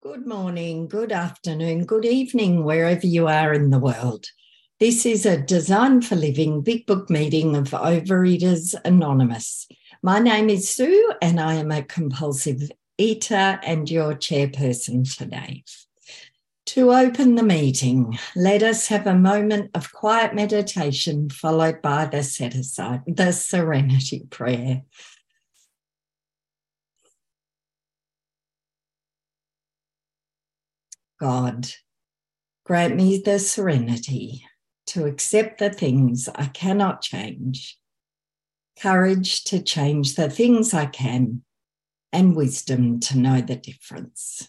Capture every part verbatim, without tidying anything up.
Good morning, good afternoon, good evening, wherever you are in the world. This is a Design for Living Big Book meeting of Overeaters Anonymous. My name is Sue and I am a compulsive eater and your chairperson today. To open the meeting, let us have a moment of quiet meditation followed by the set aside, the serenity prayer. God, grant me the serenity to accept the things I cannot change, courage to change the things I can, and wisdom to know the difference.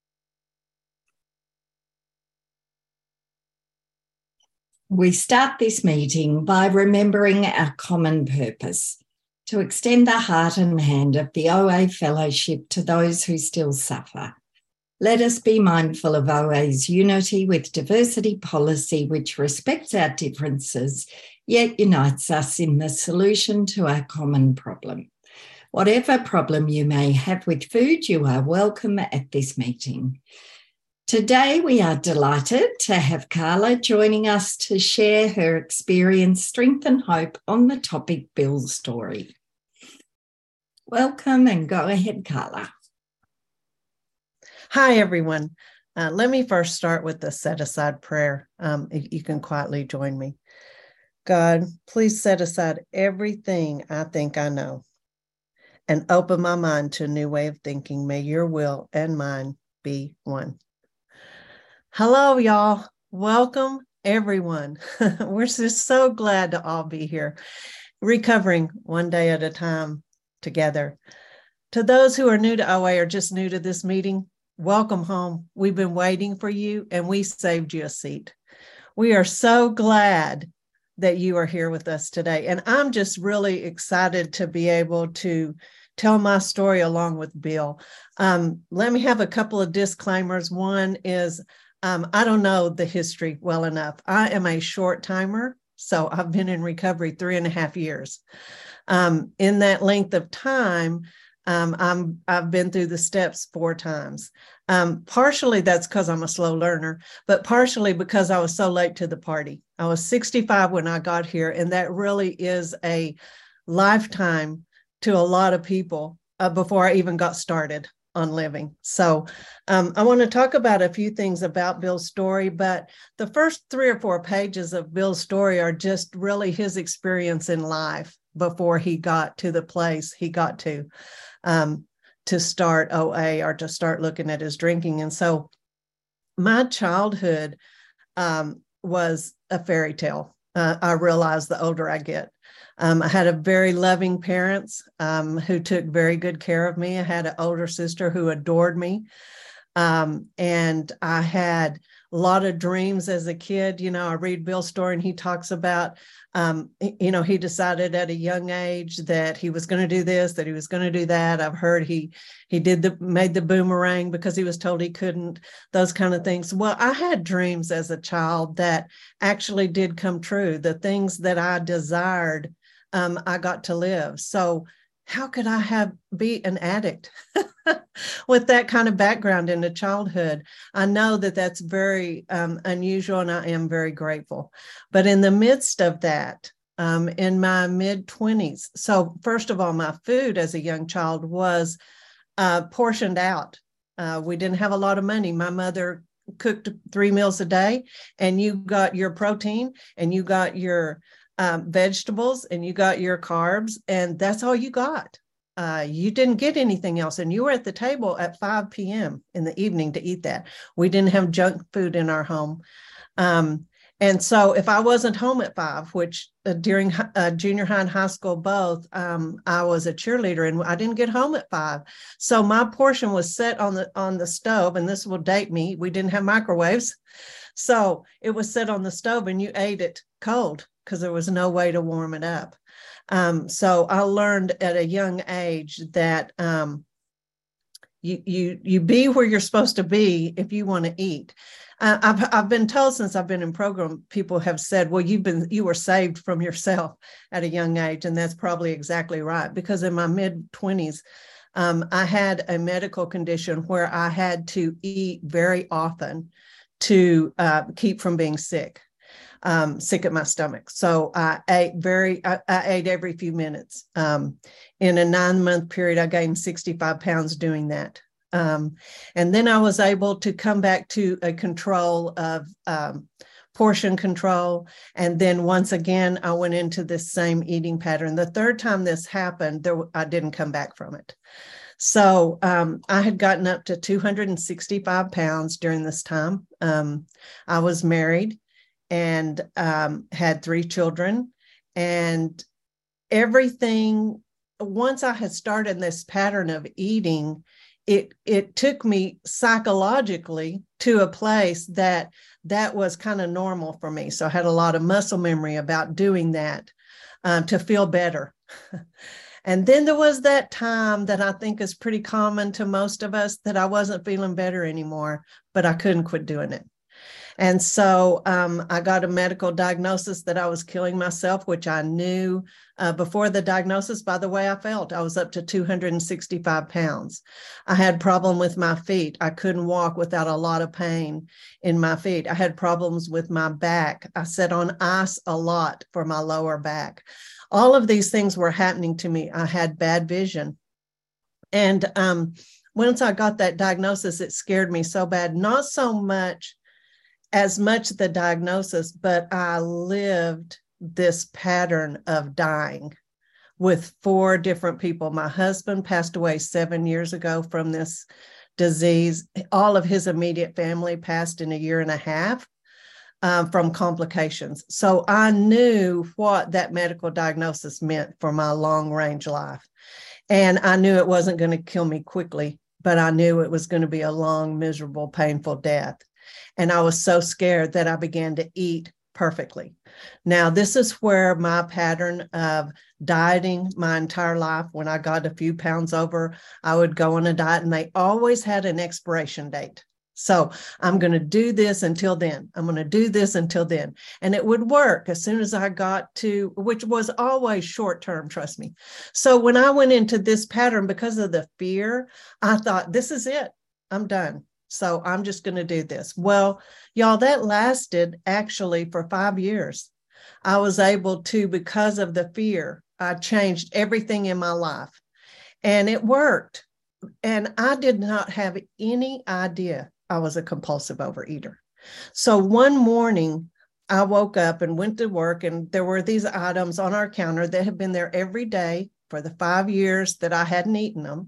We start this meeting by remembering our common purpose, to extend the heart and hand of the O A Fellowship to those who still suffer. Let us be mindful of O A's unity with diversity policy, which respects our differences, yet unites us in the solution to our common problem. Whatever problem you may have with food, you are welcome at this meeting. Today, we are delighted to have Carla joining us to share her experience, strength and hope on the topic Bill's story. Welcome and go ahead, Carla. Hi, everyone. Uh, let me first start with the set-aside prayer. Um, if you can quietly join me. God, please set aside everything I think I know and open my mind to a new way of thinking. May your will and mine be one. Hello, y'all. Welcome, everyone. We're just so glad to all be here, recovering one day at a time together. To those who are new to O A or just new to this meeting, welcome home. We've been waiting for you and we saved you a seat. We are so glad that you are here with us today. And I'm just really excited to be able to tell my story along with Bill. Um, let me have a couple of disclaimers. One is, um, I don't know the history well enough. I am a short timer, so I've been in recovery three and a half years. Um, in that length of time, Um, I'm, I've been through the steps four times. Um, partially that's because I'm a slow learner, but partially because I was so late to the party. I was sixty-five when I got here, and that really is a lifetime to a lot of people uh, before I even got started on living. So um, I want to talk about a few things about Bill's story, but the first three or four pages of Bill's story are just really his experience in life before he got to the place he got to. Um, to start O A or to start looking at his drinking. And so my childhood um, was a fairy tale. Uh, I realize the older I get. Um, I had a very loving parents um, who took very good care of me. I had an older sister who adored me. Um, and I had a lot of dreams as a kid. You know, I read Bill's story and he talks about, um, you know, he decided at a young age that he was going to do this, that he was going to do that. I've heard he he did the made the boomerang because he was told he couldn't, those kind of things. Well, I had dreams as a child that actually did come true. The things that I desired, um, I got to live. So how could I have be an addict with that kind of background into childhood? I know that that's very um, unusual, and I am very grateful. But in the midst of that, um, in my mid-twenties, so first of all, my food as a young child was uh, portioned out. Uh, we didn't have a lot of money. My mother cooked three meals a day, and you got your protein, and you got your Um, vegetables, and you got your carbs, and that's all you got. Uh, you didn't get anything else, and you were at the table at five p.m. in the evening to eat that. We didn't have junk food in our home. Um, and so if I wasn't home at five, which uh, during uh, junior high and high school both, um, I was a cheerleader and I didn't get home at five. So my portion was set on the on the stove, and this will date me. We didn't have microwaves. So it was set on the stove and you ate it cold because there was no way to warm it up. Um, so I learned at a young age that um, you, you, you be where you're supposed to be if you want to eat. Uh, I've, I've been told since I've been in program, people have said, well, you've been, you were saved from yourself at a young age. And that's probably exactly right. Because in my mid twenties, Um, I had a medical condition where I had to eat very often to uh, keep from being sick, um, sick at my stomach. So I ate very, I, I ate every few minutes. Um, in a nine month period, I gained sixty-five pounds doing that. Um, and then I was able to come back to a control of um, portion control. And then once again, I went into this same eating pattern. The third time this happened, there, I didn't come back from it. So um, I had gotten up to two hundred sixty-five pounds during this time. Um, I was married and um, had three children, and everything, once I had started this pattern of eating, it it took me psychologically to a place that that was kind of normal for me. So I had a lot of muscle memory about doing that um, to feel better. And then there was that time that I think is pretty common to most of us, that I wasn't feeling better anymore, but I couldn't quit doing it. And so um, I got a medical diagnosis that I was killing myself, which I knew uh, before the diagnosis by the way I felt. I was up to two hundred sixty-five pounds. I had problem with my feet. I couldn't walk without a lot of pain in my feet. I had problems with my back. I sat on ice a lot for my lower back. All of these things were happening to me. I had bad vision. And um, once I got that diagnosis, it scared me so bad, not so much as much the diagnosis, but I lived this pattern of dying with four different people. My husband passed away seven years ago from this disease. All of his immediate family passed in a year and a half um, from complications. So I knew what that medical diagnosis meant for my long range life. And I knew it wasn't going to kill me quickly, but I knew it was going to be a long, miserable, painful death. And I was so scared that I began to eat perfectly. Now, this is where my pattern of dieting my entire life, when I got a few pounds over, I would go on a diet, and they always had an expiration date. So I'm going to do this until then. I'm going to do this until then. And it would work as soon as I got to, which was always short term, trust me. So when I went into this pattern, because of the fear, I thought, this is it. I'm done. So I'm just going to do this. Well, y'all, that lasted actually for five years. I was able to, because of the fear, I changed everything in my life, and it worked. And I did not have any idea I was a compulsive overeater. So one morning I woke up and went to work, and there were these items on our counter that had been there every day for the five years that I hadn't eaten them.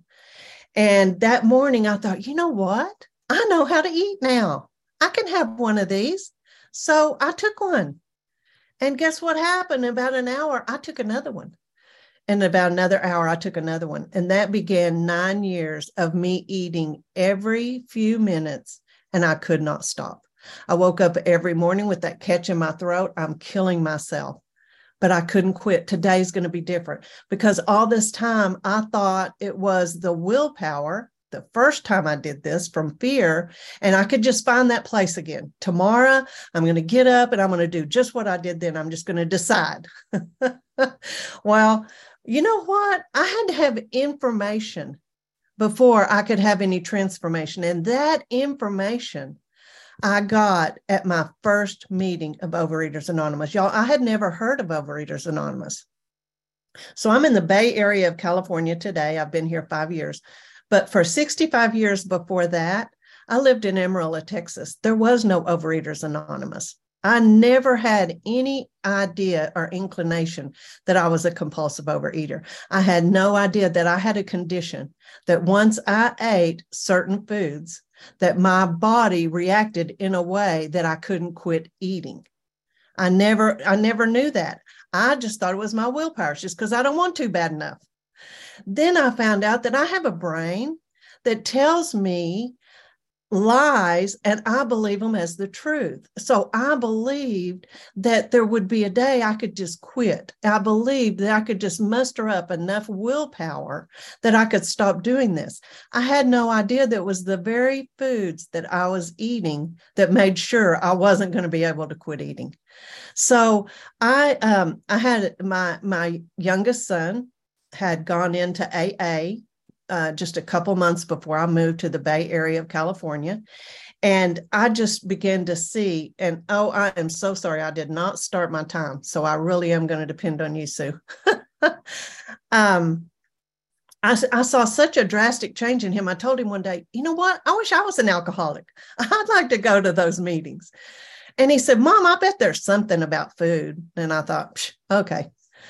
And that morning I thought, you know what? I know how to eat now. I can have one of these. So I took one. And guess what happened? In about an hour, I took another one. And about another hour, I took another one. And that began nine years of me eating every few minutes, and I could not stop. I woke up every morning with that catch in my throat. I'm killing myself, but I couldn't quit. Today's going to be different, because all this time I thought it was the willpower. The first time I did this from fear, and I could just find that place again. Tomorrow, I'm going to get up and I'm going to do just what I did then. I'm just going to decide. Well, you know what? I had to have information before I could have any transformation. And that information I got at my first meeting of Overeaters Anonymous. Y'all, I had never heard of Overeaters Anonymous. So I'm in the Bay Area of California today. I've been here five years. But for sixty-five years before that, I lived in Amarillo, Texas. There was no Overeaters Anonymous. I never had any idea or inclination that I was a compulsive overeater. I had no idea that I had a condition that once I ate certain foods, that my body reacted in a way that I couldn't quit eating. I never, I never knew that. I just thought it was my willpower, just because I don't want to bad enough. Then I found out that I have a brain that tells me lies, and I believe them as the truth. So I believed that there would be a day I could just quit. I believed that I could just muster up enough willpower that I could stop doing this. I had no idea that it was the very foods that I was eating that made sure I wasn't going to be able to quit eating. So I um, I had my my youngest son had gone into A A, uh, just a couple months before I moved to the Bay Area of California. And I just began to see, and oh, I am so sorry, I did not start my time. So I really am going to depend on you, Sue. um, I, I saw such a drastic change in him. I told him one day, you know what? I wish I was an alcoholic. I'd like to go to those meetings. And he said, Mom, I bet there's something about food. And I thought, okay.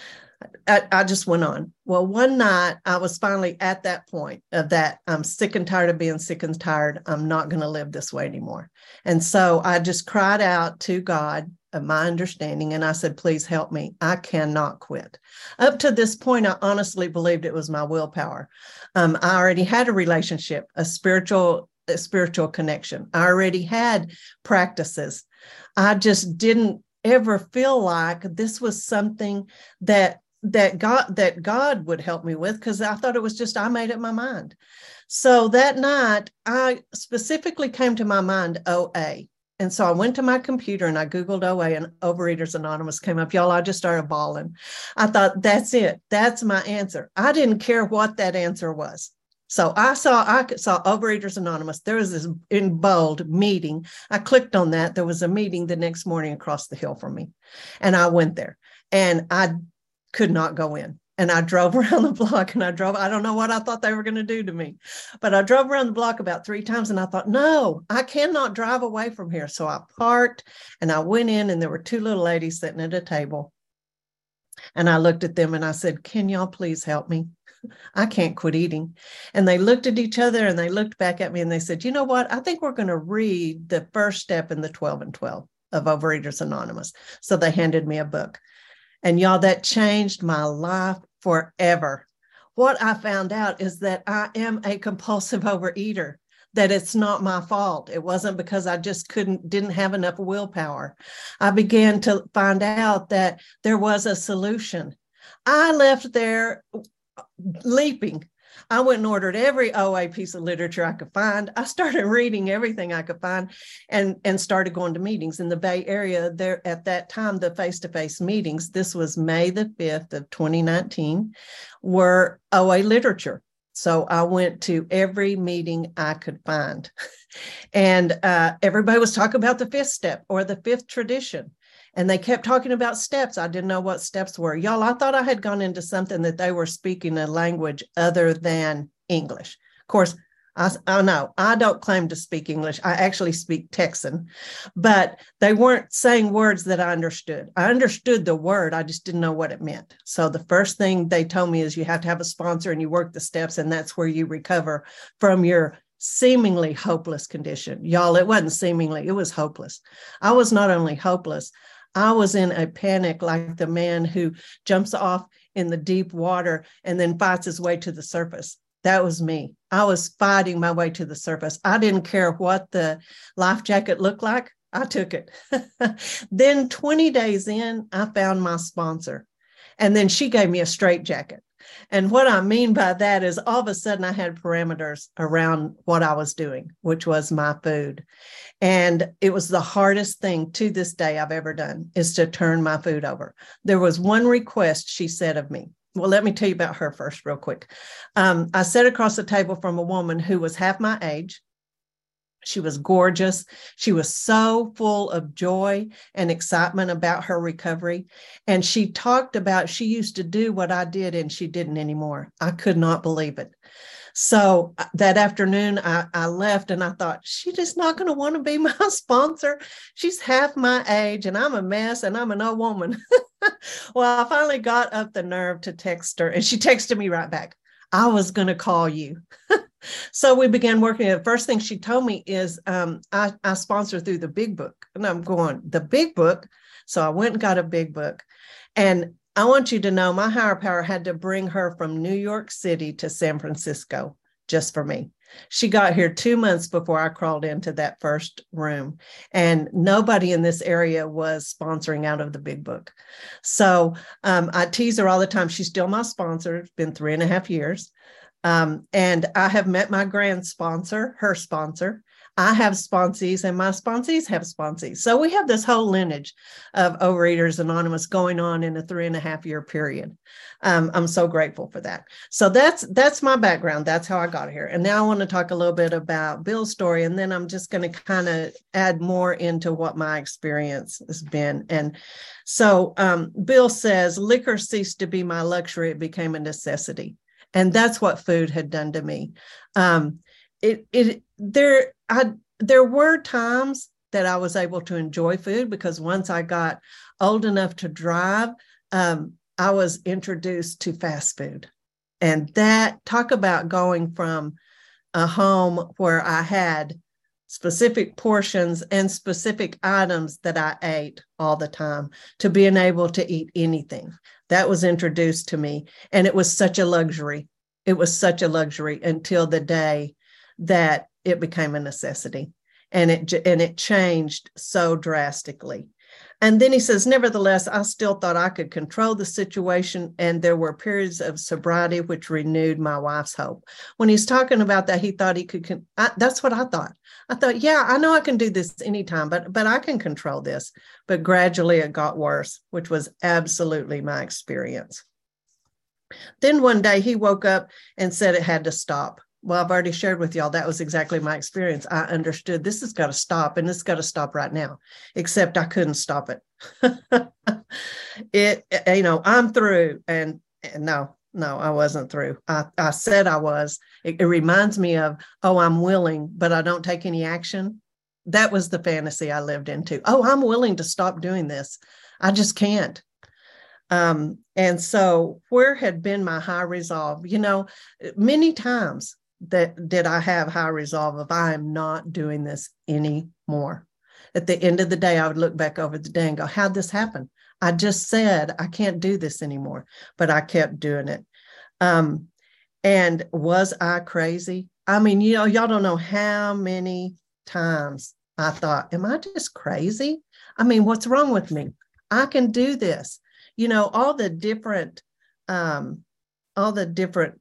I, I just went on. Well, one night I was finally at that point of that I'm sick and tired of being sick and tired. I'm not going to live this way anymore. And so I just cried out to God of my understanding. And I said, please help me. I cannot quit. Up to this point, I honestly believed it was my willpower. Um, I already had a relationship, a spiritual, a spiritual connection. I already had practices. I just didn't ever feel like this was something that that God that God would help me with, because I thought it was just I made up my mind. So that night, I specifically came to my mind O A. And so I went to my computer and I Googled O A, and Overeaters Anonymous came up. Y'all, I just started bawling. I thought, that's it. That's my answer. I didn't care what that answer was. So I saw I saw Overeaters Anonymous. There was this in bold meeting. I clicked on that. There was a meeting the next morning across the hill from me. And I went there and I could not go in. And I drove around the block and I drove, I don't know what I thought they were going to do to me, but I drove around the block about three times and I thought, no, I cannot drive away from here. So I parked and I went in, and there were two little ladies sitting at a table. And I looked at them and I said, can y'all please help me? I can't quit eating. And they looked at each other and they looked back at me and they said, you know what? I think we're going to read the first step in the twelve and twelve of Overeaters Anonymous. So they handed me a book. And y'all, that changed my life forever. What I found out is that I am a compulsive overeater, that it's not my fault. It wasn't because I just couldn't, didn't have enough willpower. I began to find out that there was a solution. I left there leaping. I went and ordered every O A piece of literature I could find. I started reading everything I could find and, and started going to meetings in the Bay Area. There at that time, the face-to-face meetings, this was May the fifth of twenty nineteen, were O A literature. So I went to every meeting I could find. And uh, everybody was talking about the fifth step or the fifth tradition. And they kept talking about steps. I didn't know what steps were. Y'all, I thought I had gone into something that they were speaking a language other than English. Of course, I, I know I don't claim to speak English. I actually speak Texan, but they weren't saying words that I understood. I understood the word. I just didn't know what it meant. So the first thing they told me is you have to have a sponsor and you work the steps, and that's where you recover from your seemingly hopeless condition. Y'all, it wasn't seemingly, it was hopeless. I was not only hopeless, I was in a panic like the man who jumps off in the deep water and then fights his way to the surface. That was me. I was fighting my way to the surface. I didn't care what the life jacket looked like. I took it. Then twenty days in, I found my sponsor. And then she gave me a straitjacket. And what I mean by that is all of a sudden I had parameters around what I was doing, which was my food. And it was the hardest thing to this day I've ever done, is to turn my food over. There was one request she said of me. Well, let me tell you about her first real quick. Um, I sat across the table from a woman who was half my age. She was gorgeous. She was so full of joy and excitement about her recovery. And she talked about she used to do what I did and she didn't anymore. I could not believe it. So that afternoon, I, I left and I thought, she's just not going to want to be my sponsor. She's half my age and I'm a mess and I'm an old woman. Well, I finally got up the nerve to text her, and she texted me right back, I was going to call you. So we began working. The first thing she told me is um, I, I sponsor through the Big Book. And I'm going, the Big Book? So I went and got a Big Book. And I want you to know my higher power had to bring her from New York City to San Francisco just for me. She got here two months before I crawled into that first room, and nobody in this area was sponsoring out of the Big Book. So um, I tease her all the time. She's still my sponsor. It's been three and a half years. Um, and I have met my grand sponsor, her sponsor. I have sponsees and my sponsees have sponsees. So we have this whole lineage of Overeaters Anonymous going on in a three and a half year period. Um, I'm so grateful for that. So that's that's my background. That's how I got here. And now I want to talk a little bit about Bill's story, and then I'm just going to kind of add more into what my experience has been. And so um, Bill says, liquor ceased to be my luxury. It became a necessity. And that's what food had done to me. Um, it, it, there, I, there were times that I was able to enjoy food, because once I got old enough to drive, um, I was introduced to fast food. And that, talk about going from a home where I had specific portions and specific items that I ate all the time to being able to eat anything. That was introduced to me. And it was such a luxury. It was such a luxury until the day that it became a necessity. And it, and it changed so drastically. And then he says, nevertheless, I still thought I could control the situation. And there were periods of sobriety which renewed my wife's hope. When he's talking about that, he thought he could, con- I, that's what I thought. I thought, yeah, I know I can do this anytime, but, but I can control this. But gradually it got worse, which was absolutely my experience. Then one day he woke up and said it had to stop. Well, I've already shared with y'all, that was exactly my experience. I understood this has got to stop, and it's got to stop right now, except I couldn't stop it. it, you know, I'm through. And, and no, no, I wasn't through. I, I said I was. It, it reminds me of, oh, I'm willing, but I don't take any action. That was the fantasy I lived into. Oh, I'm willing to stop doing this. I just can't. Um, and so where had been my high resolve? You know, many times that did I have high resolve of, I am not doing this anymore. At the end of the day, I would look back over the day and go, how'd this happen? I just said, I can't do this anymore, but I kept doing it. Um, and was I crazy? I mean, you know, y'all don't know how many times I thought, am I just crazy? I mean, what's wrong with me? I can do this. You know, all the different, um, all the different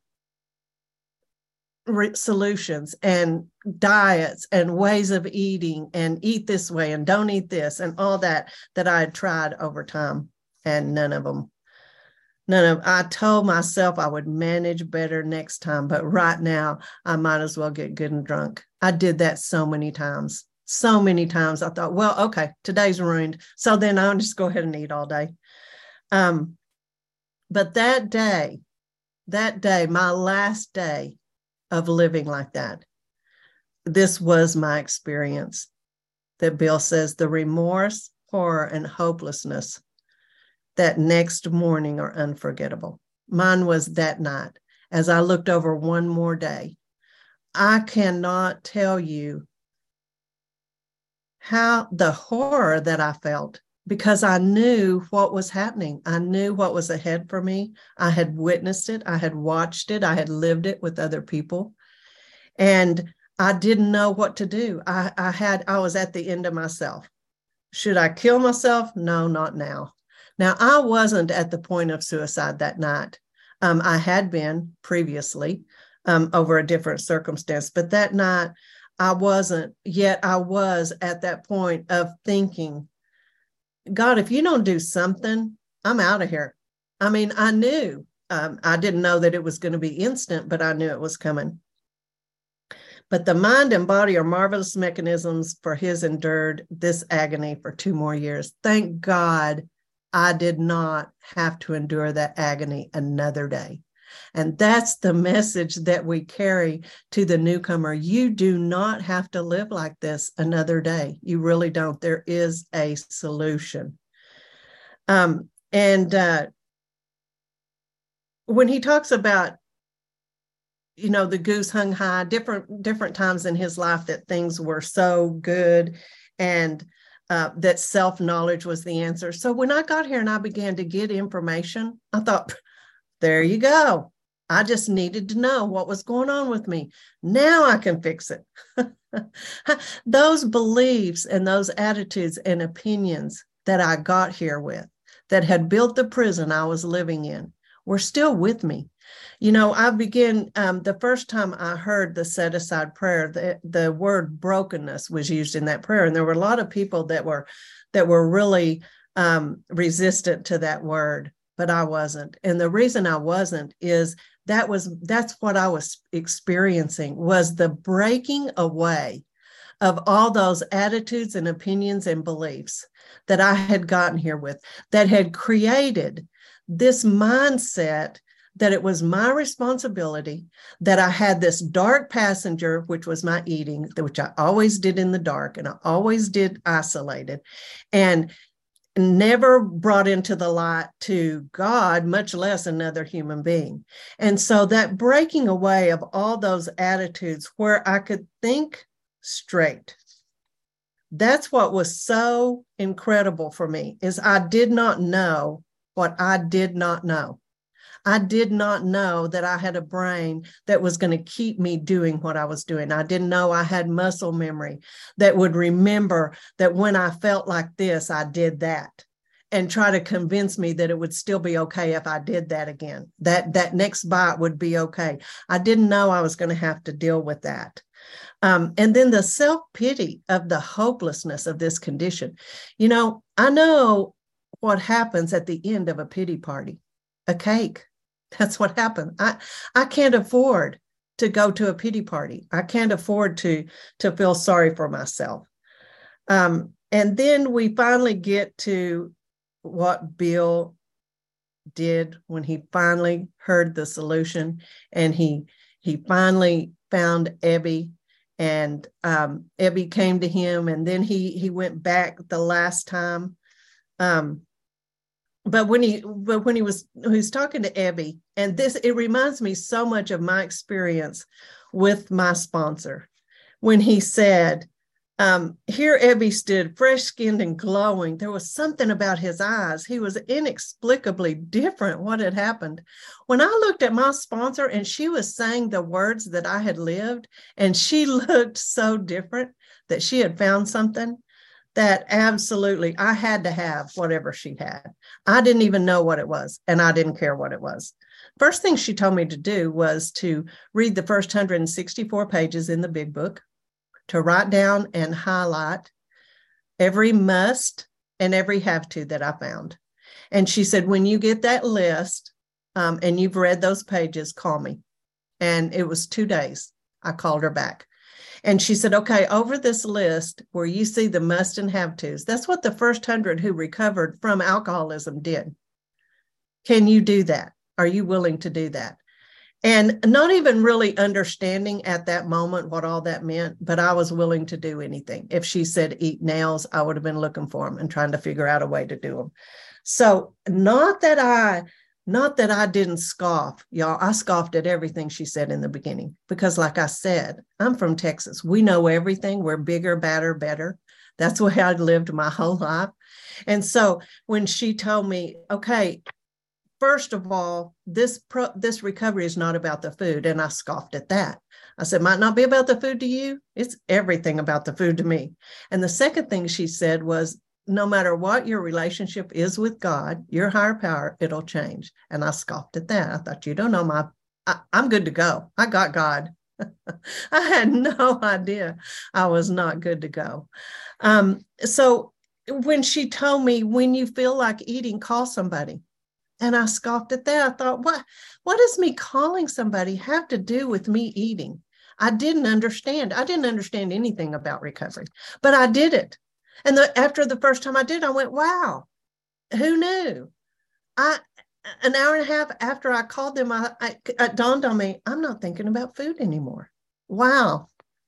re- solutions and diets and ways of eating, and eat this way and don't eat this, and all that, that I had tried over time, and none of them, none of, I told myself I would manage better next time, but right now I might as well get good and drunk. I did that so many times, so many times. I thought, well, okay, today's ruined, so then I'll just go ahead and eat all day. Um, but that day, that day, my last day of living like that, this was my experience that Bill says the remorse, horror, and hopelessness that next morning are unforgettable. Mine was that night. As I looked over one more day, I cannot tell you how the horror that I felt, because I knew what was happening. I knew what was ahead for me. I had witnessed it. I had watched it. I had lived it with other people. And I didn't know what to do. I, I had, I was at the end of myself. Should I kill myself? No, not now. Now, I wasn't at the point of suicide that night. Um, I had been previously um, over a different circumstance, but that night I wasn't, yet I was at that point of thinking, God, if you don't do something, I'm out of here. I mean, I knew, um, I didn't know that it was going to be instant, but I knew it was coming. But the mind and body are marvelous mechanisms, for his endured this agony for two more years. Thank God I did not have to endure that agony another day. And that's the message that we carry to the newcomer. You do not have to live like this another day. You really don't. There is a solution. Um, and uh, when he talks about, you know, the goose hung high, different, different times in his life that things were so good, and uh, that self-knowledge was the answer. So when I got here and I began to get information, I thought, there you go. I just needed to know what was going on with me. Now I can fix it. Those beliefs and those attitudes and opinions that I got here with, that had built the prison I was living in, were still with me. You know, I began, um, the first time I heard the set aside prayer, the, the word brokenness was used in that prayer. And there were a lot of people that were, that were really um, resistant to that word, but I wasn't. And the reason I wasn't is that was, that's what I was experiencing, was the breaking away of all those attitudes and opinions and beliefs that I had gotten here with, that had created this mindset that it was my responsibility, that I had this dark passenger, which was my eating, which I always did in the dark, and I always did isolated, and never brought into the light to God, much less another human being. And so that breaking away of all those attitudes where I could think straight, that's what was so incredible for me, is I did not know what I did not know. I did not know that I had a brain that was going to keep me doing what I was doing. I didn't know I had muscle memory that would remember that when I felt like this, I did that, and try to convince me that it would still be okay if I did that again, that that next bite would be okay. I didn't know I was going to have to deal with that. Um, and then the self-pity of the hopelessness of this condition. You know, I know what happens at the end of a pity party, a cake. That's what happened. I, I can't afford to go to a pity party. I can't afford to, to feel sorry for myself. Um, and then we finally get to what Bill did when he finally heard the solution, and he, he finally found Ebby, and um, Ebby came to him, and then he, he went back the last time. Um, But when he, but when he was, he was talking to Ebby, and this, it reminds me so much of my experience with my sponsor, when he said, um, here Ebby stood fresh-skinned and glowing. There was something about his eyes. He was inexplicably different. What had happened? When I looked at my sponsor and she was saying the words that I had lived, and she looked so different, that she had found something that absolutely I had to have whatever she had. I didn't even know what it was, and I didn't care what it was. First thing she told me to do was to read the first one hundred sixty-four pages in the big book, to write down and highlight every must and every have to that I found. And she said, when you get that list um, and you've read those pages, call me. And it was two days. I called her back. And she said, okay, over this list where you see the must and have tos, that's what the first hundred who recovered from alcoholism did. Can you do that? Are you willing to do that? And not even really understanding at that moment what all that meant, but I was willing to do anything. If she said eat nails, I would have been looking for them and trying to figure out a way to do them. So not that I Not that I didn't scoff, y'all. I scoffed at everything she said in the beginning, because like I said, I'm from Texas. We know everything. We're bigger, badder, better. That's the way I'd lived my whole life. And so when she told me, okay, first of all, this pro, this recovery is not about the food. And I scoffed at that. I said, might not be about the food to you. It's everything about the food to me. And the second thing she said was, no matter what your relationship is with God, your higher power, it'll change. And I scoffed at that. I thought, you don't know my, I, I'm good to go. I got God. I had no idea I was not good to go. Um, so when she told me, when you feel like eating, call somebody. And I scoffed at that. I thought, what, what does me calling somebody have to do with me eating? I didn't understand. I didn't understand anything about recovery, but I did it. And the, after the first time I did, I went, wow, who knew? I an hour and a half after I called them, I, I, it dawned on me, I'm not thinking about food anymore. Wow.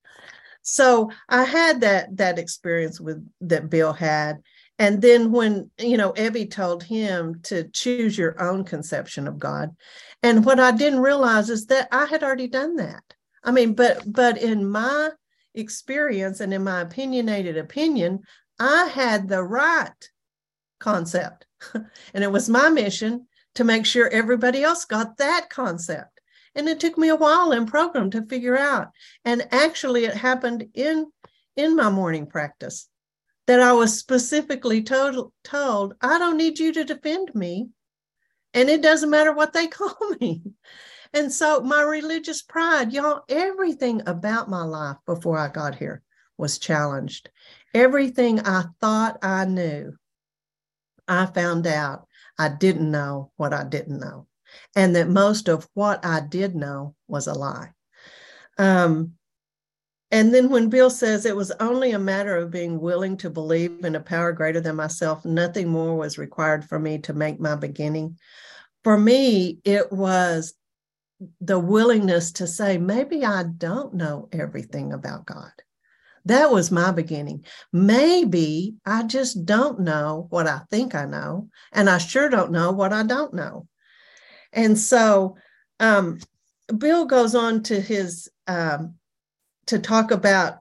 So I had that, that experience with that Bill had. And then when, you know, Ebby told him to choose your own conception of God. And what I didn't realize is that I had already done that. I mean, but but in my experience and in my opinionated opinion, I had the right concept. And it was my mission to make sure everybody else got that concept. And it took me a while in program to figure out. And actually it happened in, in my morning practice that I was specifically told, told, I don't need you to defend me. And it doesn't matter what they call me. And so my religious pride, y'all, everything about my life before I got here was challenged. Everything I thought I knew, I found out I didn't know what I didn't know. And that most of what I did know was a lie. Um, and then when Bill says it was only a matter of being willing to believe in a power greater than myself, nothing more was required for me to make my beginning. For me, it was the willingness to say, maybe I don't know everything about God. That was my beginning. Maybe I just don't know what I think I know, and I sure don't know what I don't know. And so um, Bill goes on to his um, to talk about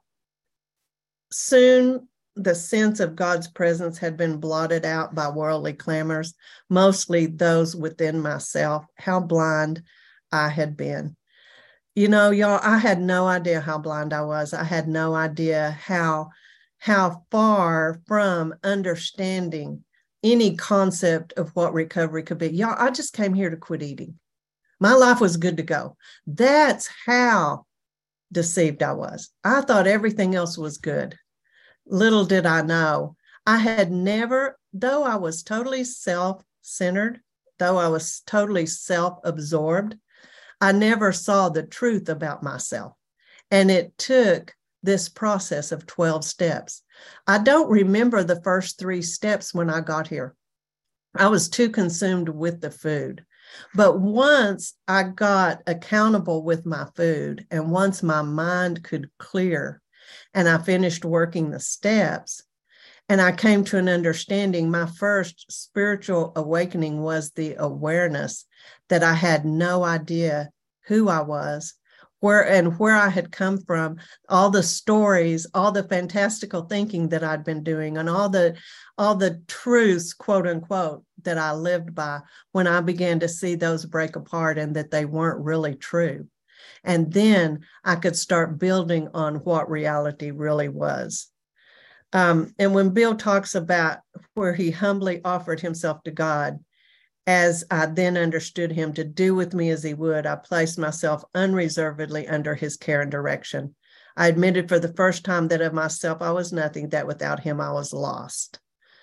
soon the sense of God's presence had been blotted out by worldly clamors, mostly those within myself. How blind I had been. You know, y'all, I had no idea how blind I was. I had no idea how, how far from understanding any concept of what recovery could be. Y'all, I just came here to quit eating. My life was good to go. That's how deceived I was. I thought everything else was good. Little did I know, I had never, though I was totally self-centered, though I was totally self-absorbed, I never saw the truth about myself. And it took this process of twelve steps. I don't remember the first three steps when I got here. I was too consumed with the food. But once I got accountable with my food, and once my mind could clear, and I finished working the steps, and I came to an understanding, my first spiritual awakening was the awareness that I had no idea who I was, where and where I had come from, all the stories, all the fantastical thinking that I'd been doing, and all the all the truths, quote unquote, that I lived by, when I began to see those break apart and that they weren't really true. And then I could start building on what reality really was. Um, and when Bill talks about where he humbly offered himself to God, as I then understood him to do with me as he would, I placed myself unreservedly under his care and direction. I admitted for the first time that of myself I was nothing, that without him I was lost.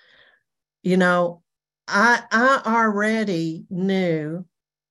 You know, I, I already knew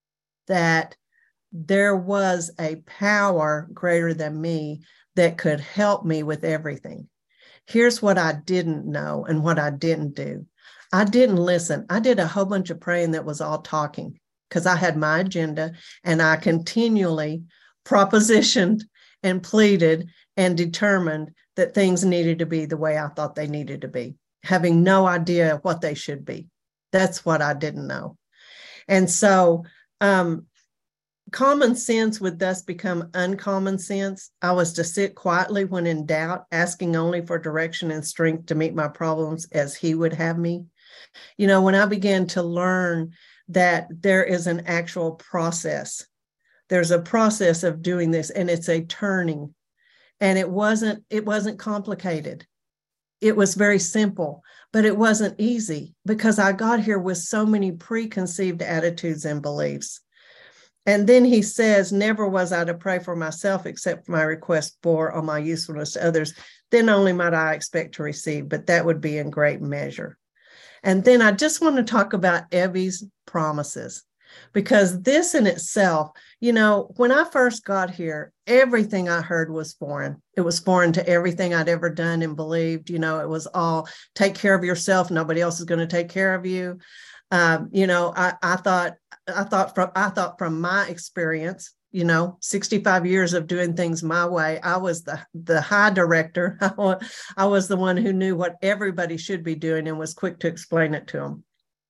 that there was a power greater than me that could help me with everything. Here's what I didn't know and what I didn't do. I didn't listen. I did a whole bunch of praying that was all talking because I had my agenda, and I continually propositioned and pleaded and determined that things needed to be the way I thought they needed to be, having no idea what they should be. That's what I didn't know. And so um, common sense would thus become uncommon sense. I was to sit quietly when in doubt, asking only for direction and strength to meet my problems as he would have me. You know, when I began to learn that there is an actual process, there's a process of doing this, and it's a turning, and it wasn't, it wasn't complicated. It was very simple, but it wasn't easy because I got here with so many preconceived attitudes and beliefs. And then he says, never was I to pray for myself except my request bore on my usefulness to others. Then only might I expect to receive, but that would be in great measure. And then I just want to talk about Ebby's promises, because this in itself, you know, when I first got here, everything I heard was foreign. It was foreign to everything I'd ever done and believed. You know, it was all take care of yourself. Nobody else is going to take care of you. Um, you know, I, I thought, I thought from, I thought from my experience, you know, sixty-five years of doing things my way, I was the, the high director. I was the one who knew what everybody should be doing and was quick to explain it to them.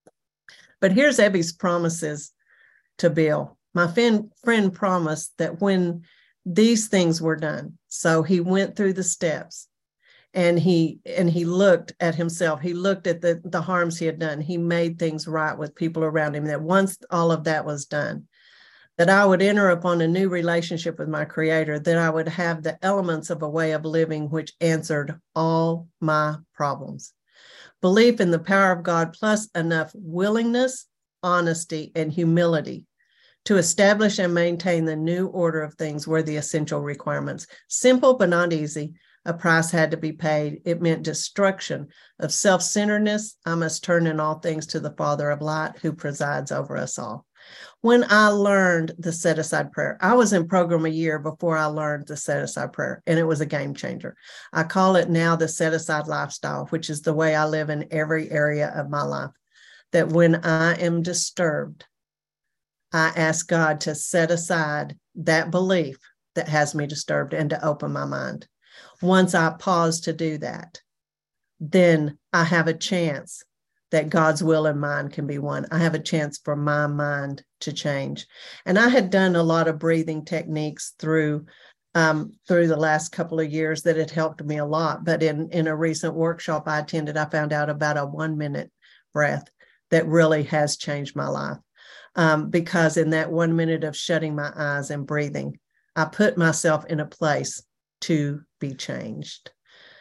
But here's Ebby's promises to Bill. My friend, friend promised that when these things were done, so he went through the steps, and he and he looked at himself. He looked at the, the harms he had done. He made things right with people around him, that once all of that was done, that I would enter upon a new relationship with my Creator, that I would have the elements of a way of living which answered all my problems. Belief in the power of God plus enough willingness honesty, and humility to establish and maintain the new order of things were the essential requirements. Simple but not easy. A price had to be paid. It meant destruction of self-centeredness. I must turn in all things to the Father of light who presides over us all. When I learned the set-aside prayer, I was in program a year before I learned the set-aside prayer, and it was a game changer. I call it now the set-aside lifestyle, which is the way I live in every area of my life. That when I am disturbed, I ask God to set aside that belief that has me disturbed and to open my mind. Once I pause to do that, then I have a chance that God's will and mine can be one. I have a chance for my mind to change. And I had done a lot of breathing techniques through um, through the last couple of years that had helped me a lot. But in, in a recent workshop I attended, I found out about a one minute breath that really has changed my life. Um, because in that one minute of shutting my eyes and breathing, I put myself in a place to be changed.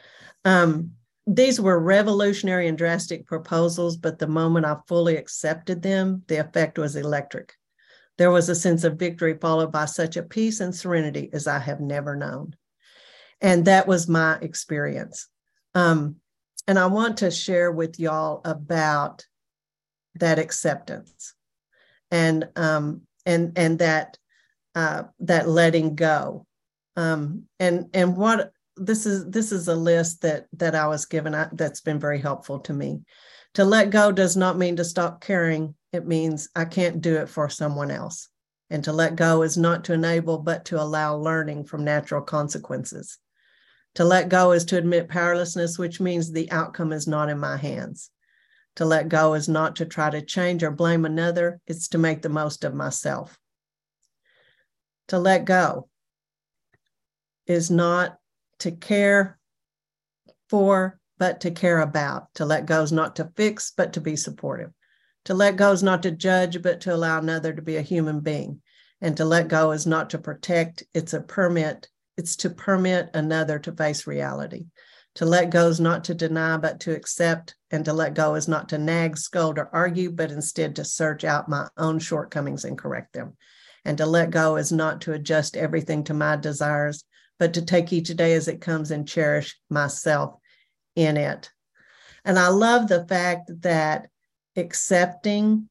Um, these were revolutionary and drastic proposals, but the moment I fully accepted them, the effect was electric. There was a sense of victory followed by such a peace and serenity as I have never known. And that was my experience. Um, and I want to share with y'all about that acceptance and um, and and that uh, that letting go. Um, and and what this is this is a list that that I was given that's been very helpful to me. To let go does not mean to stop caring. It means I can't do it for someone else. And to let go is not to enable, but to allow learning from natural consequences. To let go is to admit powerlessness, which means the outcome is not in my hands. To let go is not to try to change or blame another. It's to make the most of myself. To let go is not to care for, but to care about. To let go is not to fix, but to be supportive. To let go is not to judge, but to allow another to be a human being. And to let go is not to protect, it's a permit. It's to permit another to face reality. To let go is not to deny, but to accept. And to let go is not to nag, scold, or argue, but instead to search out my own shortcomings and correct them. And to let go is not to adjust everything to my desires, but to take each day as it comes and cherish myself in it. And I love the fact that accepting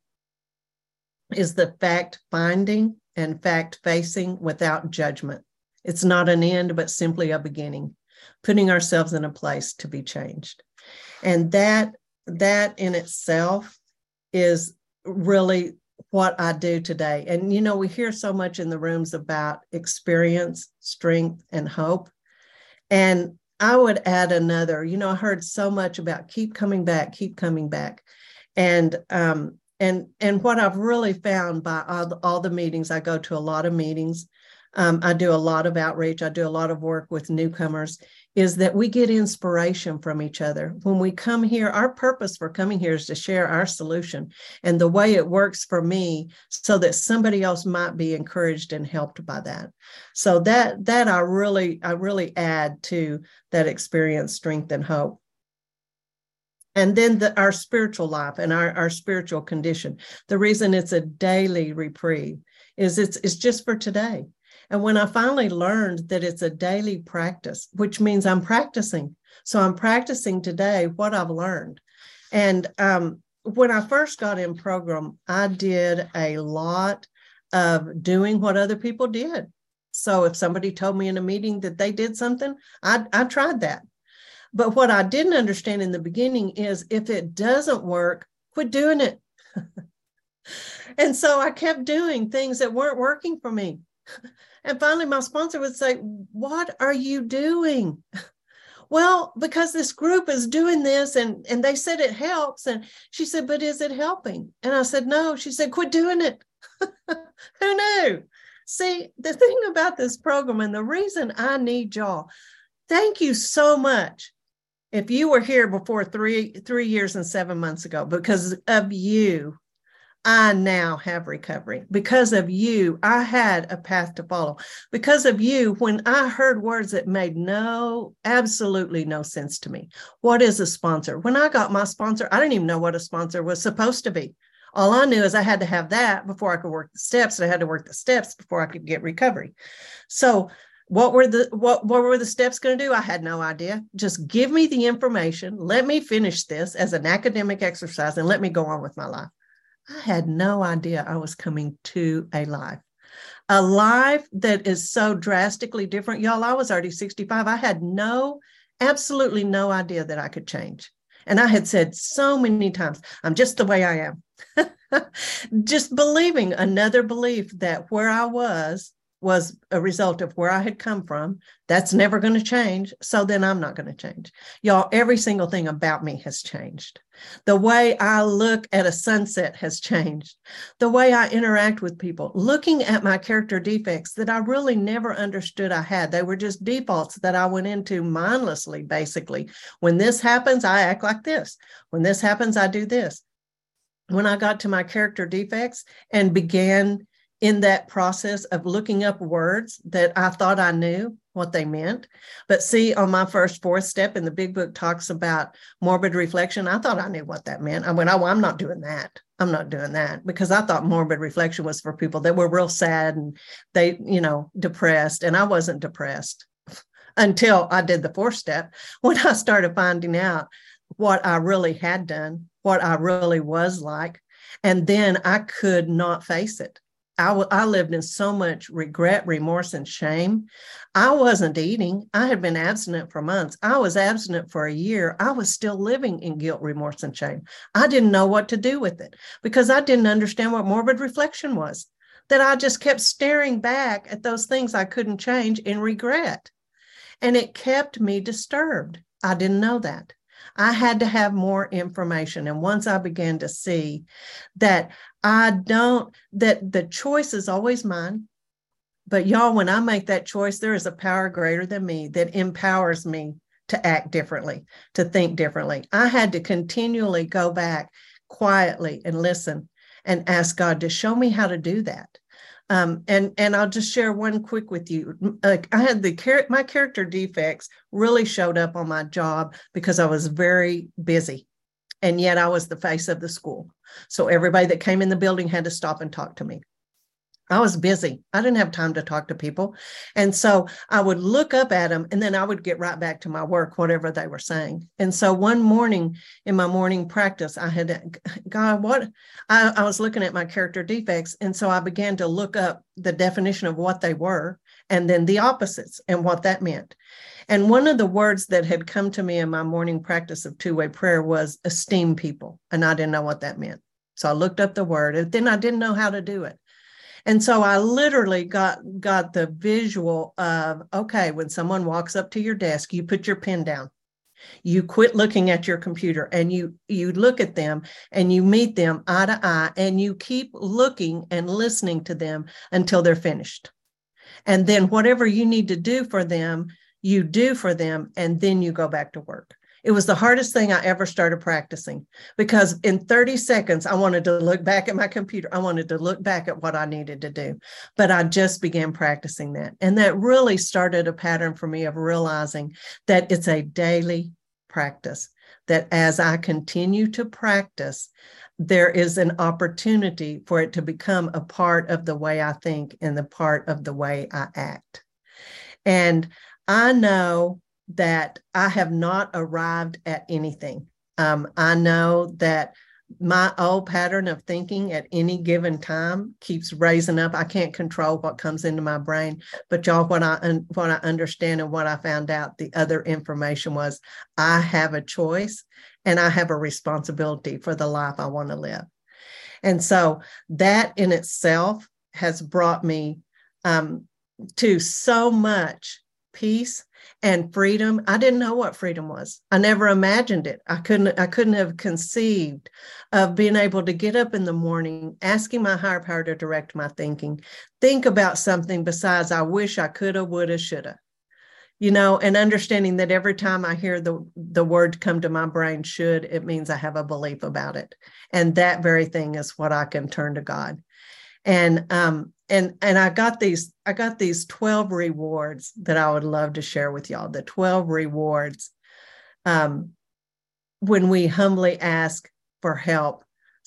is the fact finding and fact facing without judgment. It's not an end, but simply a beginning, putting ourselves in a place to be changed. And that, that in itself is really what I do today. And, you know, we hear so much in the rooms about experience, strength, and hope. And I would add another, you know, I heard so much about keep coming back, keep coming back. And, um, and, and what I've really found by all the, all the meetings, I go to a lot of meetings. Um, I do a lot of outreach. I do a lot of work with newcomers, is that we get inspiration from each other. When we come here, our purpose for coming here is to share our solution and the way it works for me so that somebody else might be encouraged and helped by that. So that, that I really, I really add to that experience, strength, and hope. And then the, our spiritual life and our, our spiritual condition. The reason it's a daily reprieve is it's, it's just for today. And when I finally learned that it's a daily practice, which means I'm practicing. So I'm practicing today what I've learned. And um, when I first got in program, I did a lot of doing what other people did. So if somebody told me in a meeting that they did something, I, I tried that. But what I didn't understand in the beginning is if it doesn't work, quit doing it. And so I kept doing things that weren't working for me. And finally, my sponsor would say, what are you doing? Well, because this group is doing this and, and they said it helps. And she said, but is it helping? And I said, no. She said, quit doing it. Who knew? See, the thing about this program and the reason I need y'all, thank you so much. If you were here before three, three years and seven months ago, because of you, I now have recovery. Because of you, I had a path to follow. Because of you, when I heard words that made no, absolutely no sense to me. What is a sponsor? When I got my sponsor, I didn't even know what a sponsor was supposed to be. All I knew is I had to have that before I could work the steps, and I had to work the steps before I could get recovery. So what were the what, what were the steps going to do? I had no idea. Just give me the information, let me finish this as an academic exercise, and let me go on with my life. I had no idea I was coming to a life. A life that is so drastically different. Y'all, I was already sixty-five. I had no, absolutely no idea that I could change. And I had said so many times, I'm just the way I am. Just believing another belief that where I was was a result of where I had come from. That's never going to change. So then I'm not going to change. Y'all, every single thing about me has changed. The way I look at a sunset has changed. The way I interact with people, looking at my character defects that I really never understood I had. They were just defaults that I went into mindlessly, basically. When this happens, I act like this. When this happens, I do this. When I got to my character defects and began in that process of looking up words that I thought I knew what they meant. But see, on my first fourth step in the big book talks about morbid reflection. I thought I knew what that meant. I went, oh, I'm not doing that. I'm not doing that, because I thought morbid reflection was for people that were real sad and they, you know, depressed. And I wasn't depressed until I did the fourth step, when I started finding out what I really had done, what I really was like. And then I could not face it. I, w- I lived in so much regret, remorse, and shame. I wasn't eating. I had been abstinent for months. I was abstinent for a year. I was still living in guilt, remorse, and shame. I didn't know what to do with it because I didn't understand what morbid reflection was, that I just kept staring back at those things I couldn't change in regret. And it kept me disturbed. I didn't know that. I had to have more information. And once I began to see that I don't, that the choice is always mine. But y'all, when I make that choice, there is a power greater than me that empowers me to act differently, to think differently. I had to continually go back quietly and listen and ask God to show me how to do that. Um, and, and I'll just share one quick with you. Uh, I had the my character defects really showed up on my job because I was very busy. And yet I was the face of the school. So everybody that came in the building had to stop and talk to me. I was busy. I didn't have time to talk to people. And so I would look up at them and then I would get right back to my work, whatever they were saying. And so one morning in my morning practice, I had, God, what? I, I was looking at my character defects. And so I began to look up the definition of what they were and then the opposites and what that meant. And one of the words that had come to me in my morning practice of two-way prayer was esteem people. And I didn't know what that meant. So I looked up the word and then I didn't know how to do it. And so I literally got, got the visual of, okay, when someone walks up to your desk, you put your pen down. You quit looking at your computer and you, you look at them and you meet them eye to eye and you keep looking and listening to them until they're finished. And then whatever you need to do for them, you do for them, and then you go back to work. It was the hardest thing I ever started practicing because in thirty seconds, I wanted to look back at my computer. I wanted to look back at what I needed to do, but I just began practicing that. And that really started a pattern for me of realizing that it's a daily practice, that as I continue to practice, there is an opportunity for it to become a part of the way I think and the part of the way I act. And I know that I have not arrived at anything. Um, I know that my old pattern of thinking at any given time keeps raising up. I can't control what comes into my brain, but y'all, what I un- what I understand and what I found out, the other information was I have a choice and I have a responsibility for the life I want to live. And so that in itself has brought me um, to so much peace and freedom. I didn't know what freedom was. I never imagined it. I couldn't, I couldn't have conceived of being able to get up in the morning, asking my higher power to direct my thinking, think about something besides, I wish I coulda, woulda, shoulda, you know, and understanding that every time I hear the, the word come to my brain, should, it means I have a belief about it. And that very thing is what I can turn to God. And, um, and, and I got these, I got these twelve rewards that I would love to share with y'all. The twelve rewards, um, when we humbly ask for help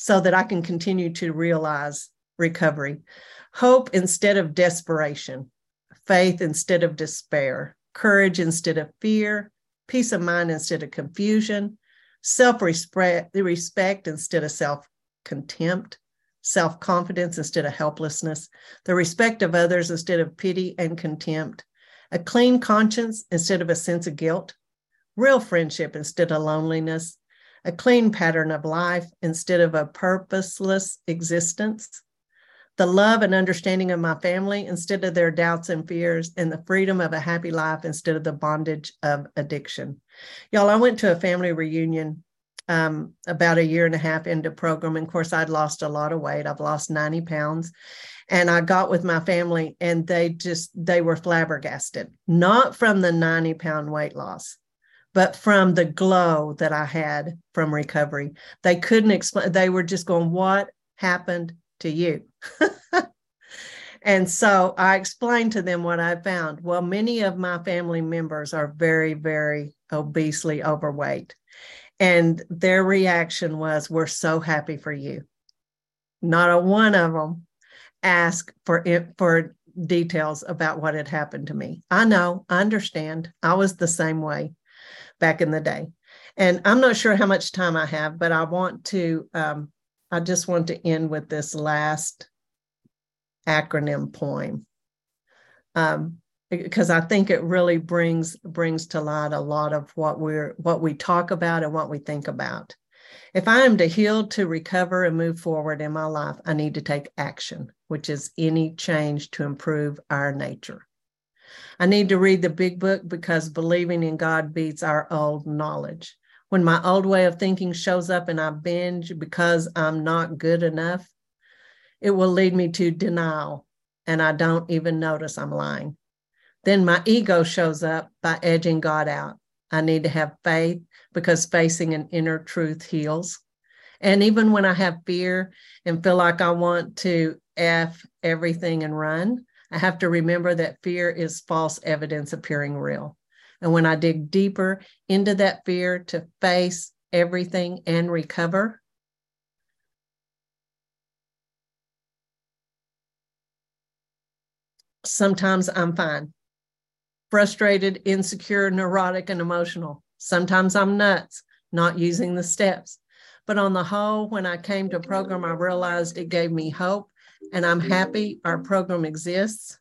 so that I can continue to realize recovery. Hope instead of desperation, faith instead of despair, courage instead of fear, peace of mind instead of confusion, self-respect respect instead of self-contempt, self-confidence instead of helplessness, the respect of others instead of pity and contempt, a clean conscience instead of a sense of guilt, real friendship instead of loneliness, a clean pattern of life instead of a purposeless existence, the love and understanding of my family instead of their doubts and fears, and the freedom of a happy life instead of the bondage of addiction. Y'all, I went to a family reunion um, about a year and a half into program. And of course, I'd lost a lot of weight. I've lost ninety pounds. And I got with my family and they just, they were flabbergasted, not from the ninety pound weight loss, but from the glow that I had from recovery. They couldn't explain. They were just going, what happened to you? And so I explained to them what I found. Well, many of my family members are very, very obesely overweight. And their reaction was, we're so happy for you. Not a one of them asked for it, for details about what had happened to me. I know, I understand. I was the same way back in the day. And I'm not sure how much time I have, but I want to, um, I just want to end with this last acronym poem. Um, because I think it really brings brings to light a lot of what we're what we talk about and what we think about. If I am to heal, to recover, and move forward in my life, I need to take action, which is any change to improve our nature. I need to read the big book because believing in God beats our old knowledge. When my old way of thinking shows up and I binge because I'm not good enough, it will lead me to denial, and I don't even notice I'm lying. Then my ego shows up by edging God out. I need to have faith because facing an inner truth heals. And even when I have fear and feel like I want to F everything and run, I have to remember that fear is false evidence appearing real. And when I dig deeper into that fear to face everything and recover, sometimes I'm fine. Frustrated, insecure, neurotic, and emotional. Sometimes I'm nuts, not using the steps. But on the whole, when I came to a program, I realized it gave me hope, and I'm happy our program exists.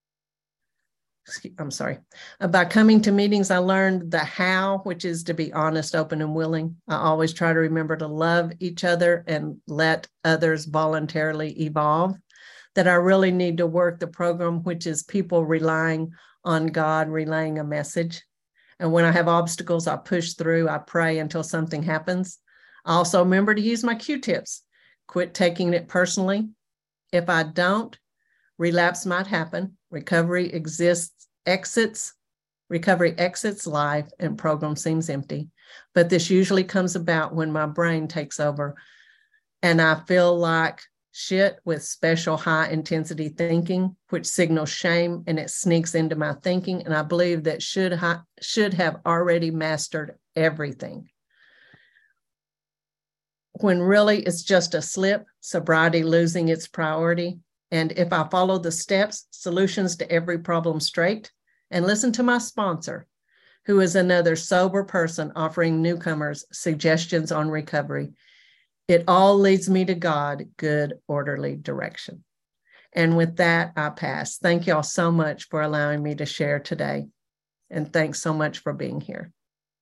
I'm sorry. By coming to meetings, I learned the how, which is to be honest, open, and willing. I always try to remember to love each other and let others voluntarily evolve. That I really need to work the program, which is people relying on God, relaying a message. And when I have obstacles, I push through, I pray until something happens. I also remember to use my Q-tips. Quit taking it personally. If I don't, relapse might happen. Recovery exists, exits, recovery exits life, and program seems empty. But this usually comes about when my brain takes over and I feel like shit with special high intensity thinking, which signals shame, and it sneaks into my thinking. And I believe that should, ha- should have already mastered everything. When really it's just a slip, sobriety losing its priority. And if I follow the steps, solutions to every problem straight, and listen to my sponsor, who is another sober person offering newcomers suggestions on recovery, it all leads me to God, good, orderly direction. And with that, I pass. Thank y'all so much for allowing me to share today. And thanks so much for being here.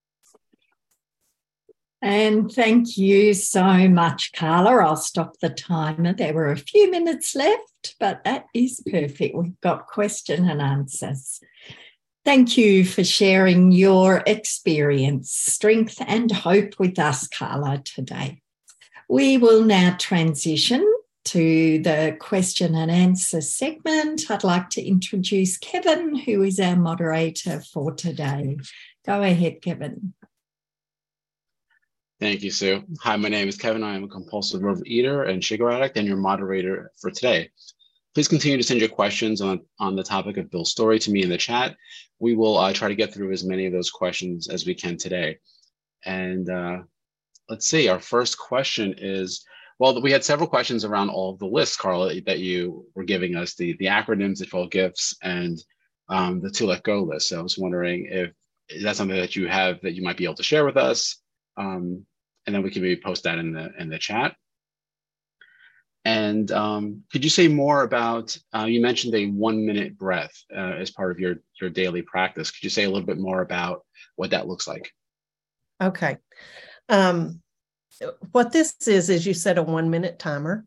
And thank you so much, Carla. I'll stop the timer. There were a few minutes left, but that is perfect. We've got question and answers. Thank you for sharing your experience, strength, and hope with us, Carla, today. We will now transition to the question and answer segment. I'd like to introduce Kevin, who is our moderator for today. Go ahead, Kevin. Thank you, Sue. Hi, my name is Kevin. I am a compulsive overeater and sugar addict and your moderator for today. Please continue to send your questions on, on the topic of Bill's story to me in the chat. We will uh, try to get through as many of those questions as we can today. And uh, let's see, our first question is, Well, we had several questions around all of the lists, Carla, that you were giving us, the, the acronyms, the twelve gifts, and um, the To Let Go list. So I was wondering if is that something that you have that you might be able to share with us? Um, and then we can maybe post that in the in the chat. And um, could you say more about, uh, you mentioned a one minute breath uh, as part of your, your daily practice. Could you say a little bit more about what that looks like? Okay. Um, what this is, is you set a one minute timer.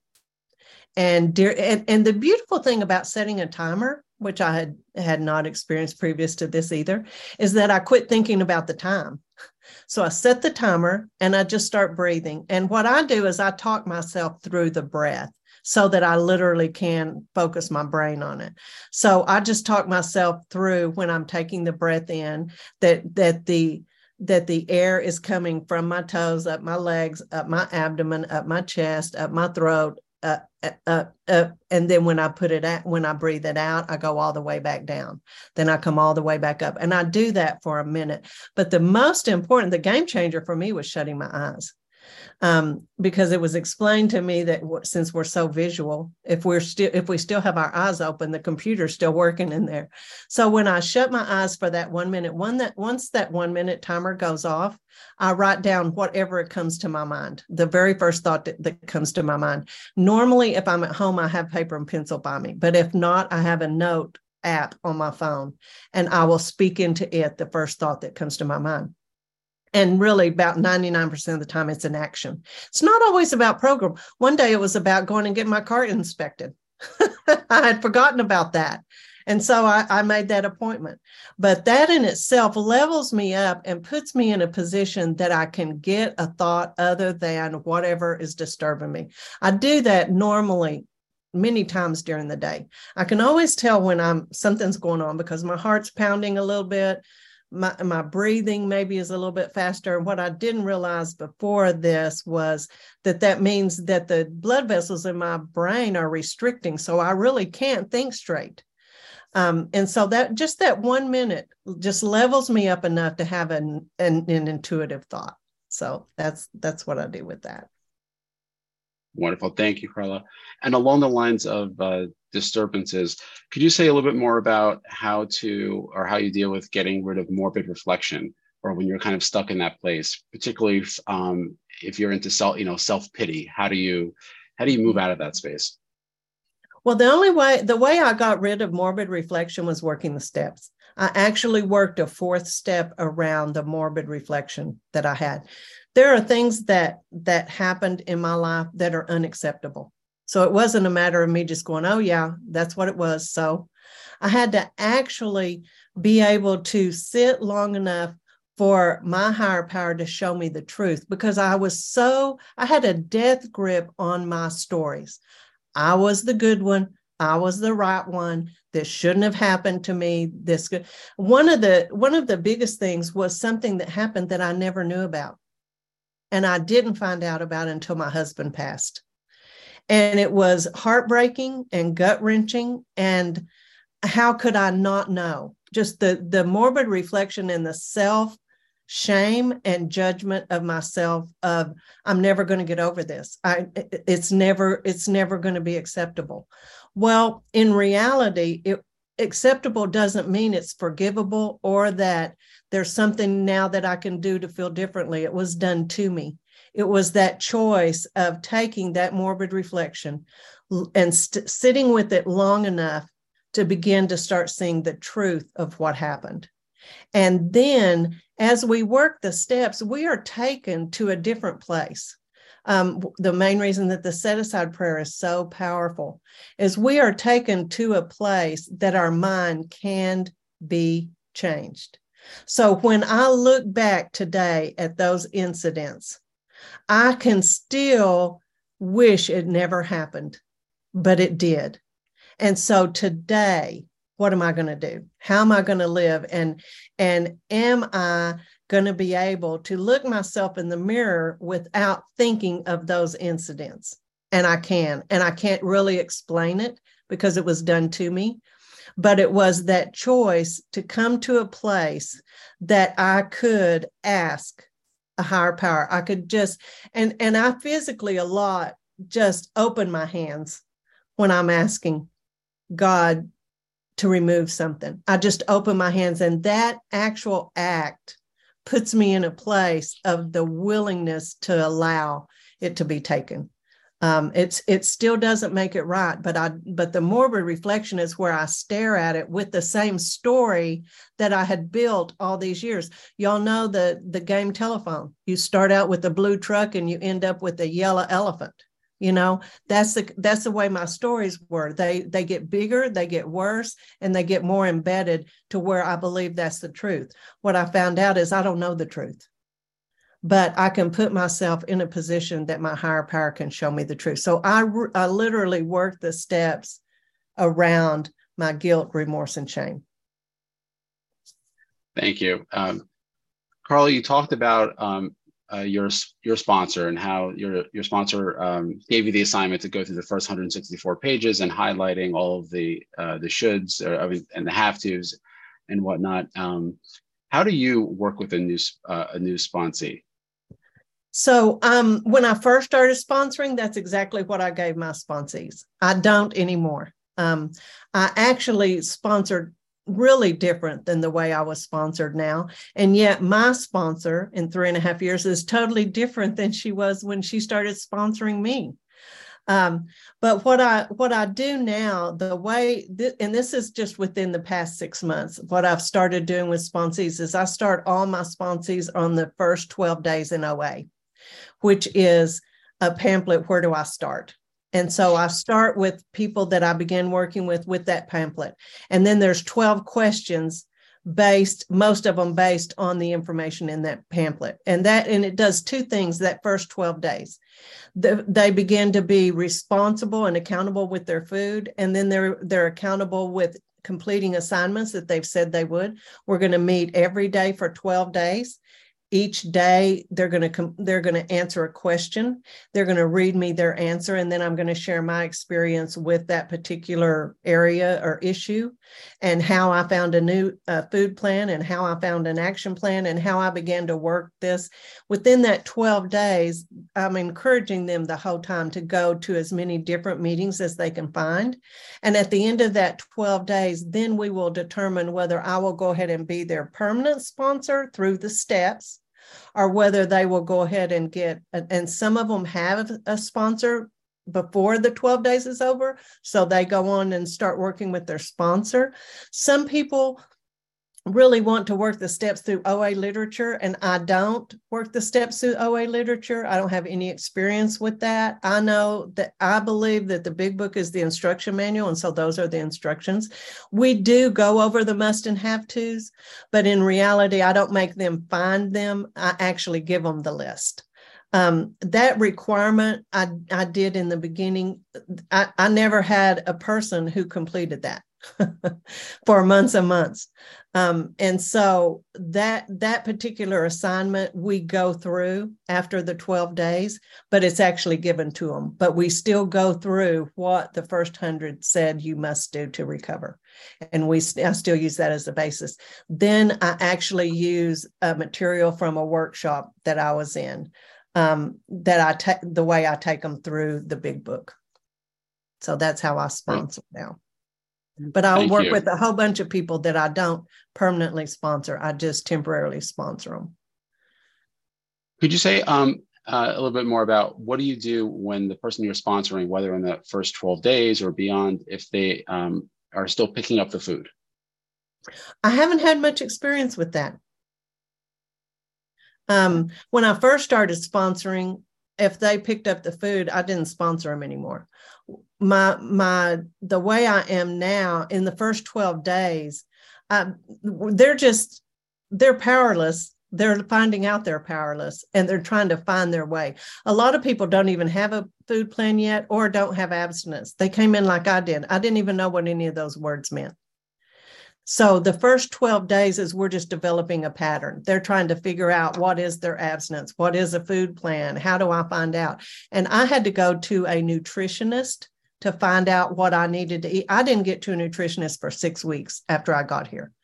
And, dear, and, and the beautiful thing about setting a timer, which I had, had not experienced previous to this either, is that I quit thinking about the time. So I set the timer and I just start breathing. And what I do is I talk myself through the breath so that I literally can focus my brain on it. So I just talk myself through when I'm taking the breath in that, that the that the air is coming from my toes, up my legs, up my abdomen, up my chest, up my throat, up, up, up. And then when I put it out, when I breathe it out, I go all the way back down. Then I come all the way back up. And I do that for a minute. But the most important, the game changer for me was shutting my eyes. Um, because it was explained to me that w- since we're so visual, if we're still, if we still have our eyes open, the computer's still working in there. So when I shut my eyes for that one minute, one that once that one minute timer goes off, I write down whatever it comes to my mind, the very first thought that, that comes to my mind. Normally, if I'm at home, I have paper and pencil by me, but if not, I have a note app on my phone and I will speak into it the first thought that comes to my mind. And really about ninety-nine percent of the time it's an action. It's not always about program. One day it was about going and getting my car inspected. I had forgotten about that. And so I, I made that appointment. But that in itself levels me up and puts me in a position that I can get a thought other than whatever is disturbing me. I do that normally many times during the day. I can always tell when I'm something's going on because my heart's pounding a little bit. My, my breathing maybe is a little bit faster. What I didn't realize before this was that that means that the blood vessels in my brain are restricting. So I really can't think straight. Um, and so that just that one minute just levels me up enough to have an, an, an intuitive thought. So that's that's what I do with that. Wonderful. Thank you, Carla. And along the lines of uh, disturbances, could you say a little bit more about how to, or how you deal with getting rid of morbid reflection, or when you're kind of stuck in that place, particularly if, um, if you're into self, you know, self-pity, how do you, how do you move out of that space? Well, the only way, the way I got rid of morbid reflection was working the steps. I actually worked a fourth step around the morbid reflection that I had. There are things that that happened in my life that are unacceptable. So it wasn't a matter of me just going, oh, yeah, that's what it was. So I had to actually be able to sit long enough for my higher power to show me the truth, because I was so, I had a death grip on my stories. I was the good one. I was the right one. This shouldn't have happened to me. This good. One of the one of the biggest things was something that happened that I never knew about. And I didn't find out about it until my husband passed. And it was heartbreaking and gut-wrenching. And how could I not know? Just the, the morbid reflection and the self-shame and judgment of myself of, I'm never going to get over this. I, it's never, it's never going to be acceptable. Well, in reality, it, acceptable doesn't mean it's forgivable or that there's something now that I can do to feel differently. It was done to me. It was that choice of taking that morbid reflection and st- sitting with it long enough to begin to start seeing the truth of what happened. And then as we work the steps, we are taken to a different place. Um, the main reason that the set-aside prayer is so powerful is we are taken to a place that our mind can be changed. So when I look back today at those incidents, I can still wish it never happened, but it did. And so today, what am I going to do? How am I going to live? And, and am I going to be able to look myself in the mirror without thinking of those incidents? And I can, and I can't really explain it because it was done to me. But it was that choice to come to a place that I could ask a higher power. I could just, and, and I physically a lot just open my hands when I'm asking God to remove something. I just open my hands, and that actual act puts me in a place of the willingness to allow it to be taken. Um, it's it still doesn't make it right, but I but the morbid reflection is where I stare at it with the same story that I had built all these years. Y'all know the the game telephone. You start out with a blue truck and you end up with a yellow elephant. You know, that's the that's the way my stories were. They they get bigger, they get worse, and they get more embedded to where I believe that's the truth. What I found out is I don't know the truth, but I can put myself in a position that my higher power can show me the truth. So I, I literally work the steps around my guilt, remorse, and shame. Thank you. Um, Carly, you talked about um, uh, your your sponsor and how your your sponsor um, gave you the assignment to go through the first one hundred sixty-four pages and highlighting all of the uh, the shoulds or, I mean, and the have tos and whatnot. Um, how do you work with a new uh, a new sponsee? So um, when I first started sponsoring, that's exactly what I gave my sponsees. I don't anymore. Um, I actually sponsored really different than the way I was sponsored now. And yet my sponsor in three and a half years is totally different than she was when she started sponsoring me. Um, but what I what I do now, the way, th- and this is just within the past six months, what I've started doing with sponsees is I start all my sponsees on the first twelve days in O A, which is a pamphlet, Where Do I Start? And so I start with people that I begin working with with that pamphlet. And then there's twelve questions based, most of them based on the information in that pamphlet. And that, and it does two things that first twelve days. The, they begin to be responsible and accountable with their food. And then they're, they're accountable with completing assignments that they've said they would. We're going to meet every day for twelve days. Each day they're going to com- they're going to answer a question. They're going to read me their answer, and then I'm going to share my experience with that particular area or issue, and how I found a new uh, food plan, and how I found an action plan, and how I began to work this. Within that twelve days, I'm encouraging them the whole time to go to as many different meetings as they can find. And at the end of that twelve days, then we will determine whether I will go ahead and be their permanent sponsor through the steps, or whether they will go ahead and get, and some of them have a sponsor before the twelve days is over, so they go on and start working with their sponsor. Some people really want to work the steps through O A literature, and I don't work the steps through O A literature. I don't have any experience with that. I know that I believe that the big book is the instruction manual, and so those are the instructions. We do go over the must and have tos, but in reality, I don't make them find them. I actually give them the list. Um, that requirement I, I did in the beginning. I, I never had a person who completed that for months and months. Um, and so that that particular assignment we go through after the twelve days, but it's actually given to them. But we still go through what the first hundred said you must do to recover. And we I still use that as a basis. Then I actually use a material from a workshop that I was in, um, that I take the way I take them through the big book. So that's how I sponsor now. But I'll Thank work you. with a whole bunch of people that I don't permanently sponsor. I just temporarily sponsor them. Could you say um, uh, a little bit more about what do you do when the person you're sponsoring, whether in the first twelve days or beyond, if they um, are still picking up the food? I haven't had much experience with that. Um, when I first started sponsoring, if they picked up the food, I didn't sponsor them anymore. My my the way I am now, in the first twelve days, I, they're just they're powerless. They're finding out they're powerless, and they're trying to find their way. A lot of people don't even have a food plan yet, or don't have abstinence. They came in like I did. I didn't even know what any of those words meant. So the first twelve days is we're just developing a pattern. They're trying to figure out what is their abstinence, what is a food plan, how do I find out? And I had to go to a nutritionist to find out what I needed to eat. I didn't get to a nutritionist for six weeks after I got here.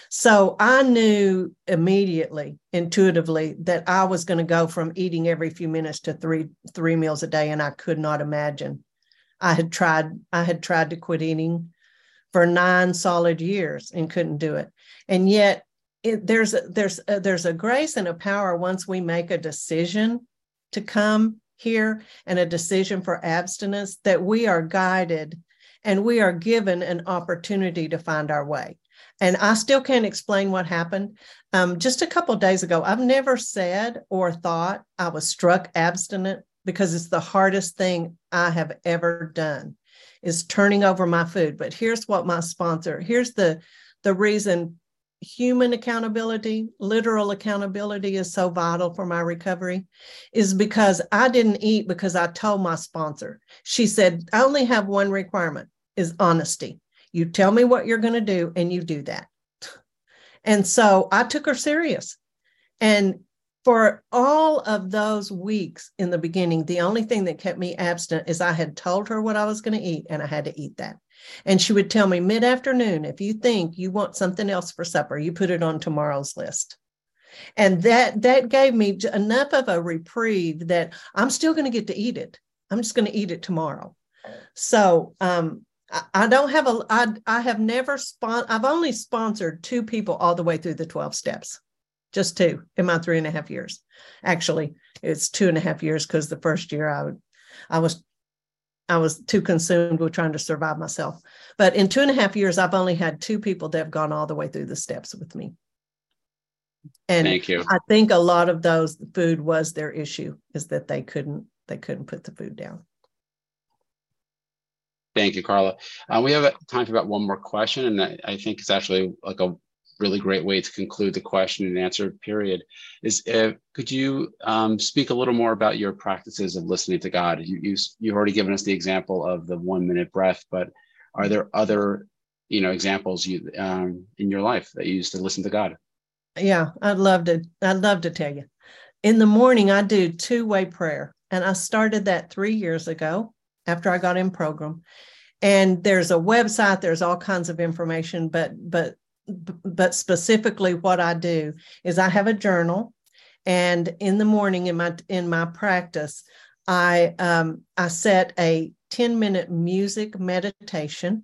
So I knew immediately, intuitively, that I was going to go from eating every few minutes to three three meals a day, and I could not imagine. I had tried, I had tried to quit eating for nine solid years and couldn't do it. And yet it, there's, a, there's, a, there's a grace and a power once we make a decision to come here and a decision for abstinence, that we are guided and we are given an opportunity to find our way. And I still can't explain what happened. Um, just a couple of days ago, I've never said or thought I was struck abstinent, because it's the hardest thing I have ever done, is turning over my food. But here's what my sponsor, here's the, the reason human accountability, literal accountability is so vital for my recovery, is because I didn't eat because I told my sponsor. She said, I only have one requirement, is honesty. You tell me what you're going to do and you do that. And so I took her serious. And for all of those weeks in the beginning, the only thing that kept me abstinent is I had told her what I was going to eat, and I had to eat that. And she would tell me mid-afternoon, if you think you want something else for supper, you put it on tomorrow's list. And that, that gave me enough of a reprieve that I'm still going to get to eat it. I'm just going to eat it tomorrow. So um, I, I don't have a, I, I have never, spon- I've only sponsored two people all the way through the twelve steps. Just two in my three and a half years. Actually, it's two and a half years, because the first year I would, I was, I was too consumed with trying to survive myself. But in two and a half years, I've only had two people that have gone all the way through the steps with me. And Thank you. I think a lot of those, food was their issue, is that they couldn't, they couldn't put the food down. Thank you, Carla. Uh, we have time for about one more question, and I, I think it's actually like a really great way to conclude the question and answer period. Is uh, could you um, speak a little more about your practices of listening to God? You, you you've already given us the example of the one minute breath, but are there other you know examples you um, in your life that you use to listen to God? Yeah, I'd love to. I'd love to tell you. In the morning, I do two-way prayer, and I started that three years ago after I got in program. And there's a website. There's all kinds of information, but but. But specifically what I do is I have a journal, and in the morning in my in my practice, I um, I set a ten minute music meditation,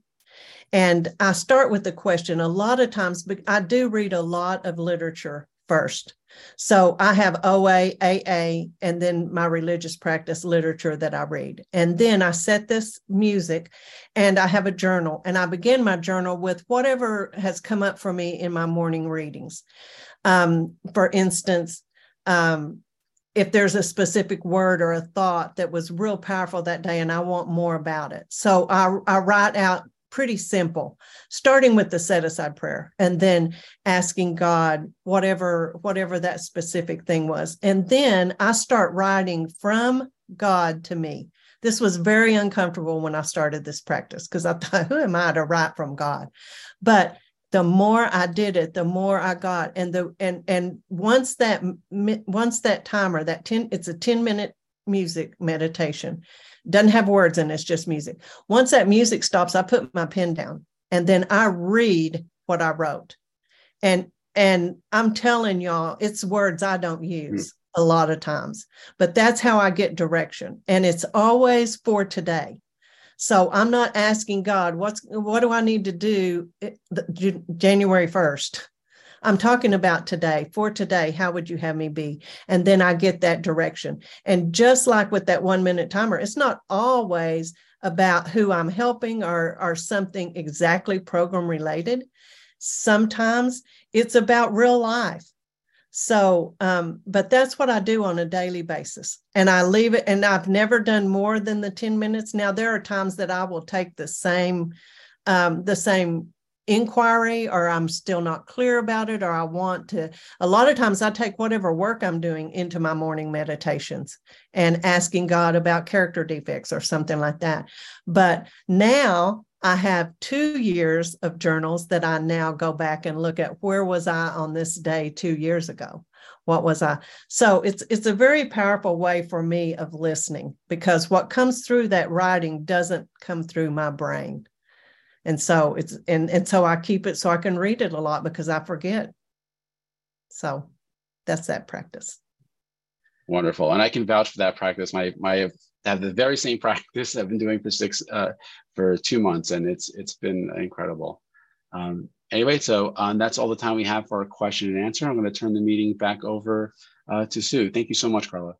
and I start with the question. A lot of times I do read a lot of literature first. So I have O A, A A, and then my religious practice literature that I read. And then I set this music, and I have a journal, and I begin my journal with whatever has come up for me in my morning readings. Um, for instance, um, if there's a specific word or a thought that was real powerful that day and I want more about it. So I, I write out pretty simple, starting with the set aside prayer and then asking God whatever, whatever that specific thing was. And then I start writing from God to me. This was very uncomfortable when I started this practice, because I thought, who am I to write from God? But the more I did it, the more I got. And the and and once that once that timer, that ten, it's a ten minute music meditation. Doesn't have words in it, it's just music. Once that music stops, I put my pen down, and then I read what I wrote. And and I'm telling y'all, it's words I don't use mm. a lot of times, but that's how I get direction. And it's always for today. So I'm not asking God, what's what do I need to do January first? I'm talking about today, for today, how would you have me be? And then I get that direction. And just like with that one minute timer, it's not always about who I'm helping or, or something exactly program related. Sometimes it's about real life. So, um, but that's what I do on a daily basis. And I leave it, and I've never done more than the ten minutes. Now, there are times that I will take the same, um, the same inquiry, or I'm still not clear about it, or I want to. A lot of times I take whatever work I'm doing into my morning meditations and asking God about character defects or something like that. But now I have two years of journals that I now go back and look at. Where was I on this day two years ago? What was I? So it's it's a very powerful way for me of listening, because what comes through that writing doesn't come through my brain. And so it's, and, and so I keep it so I can read it a lot because I forget. So that's that practice. Wonderful. And I can vouch for that practice. My, my, I have the very same practice I've been doing for six, uh, for two months, and it's, it's been incredible. Um, anyway, so um, that's all the time we have for our question and answer. I'm going to turn the meeting back over uh, to Sue. Thank you so much, Carla.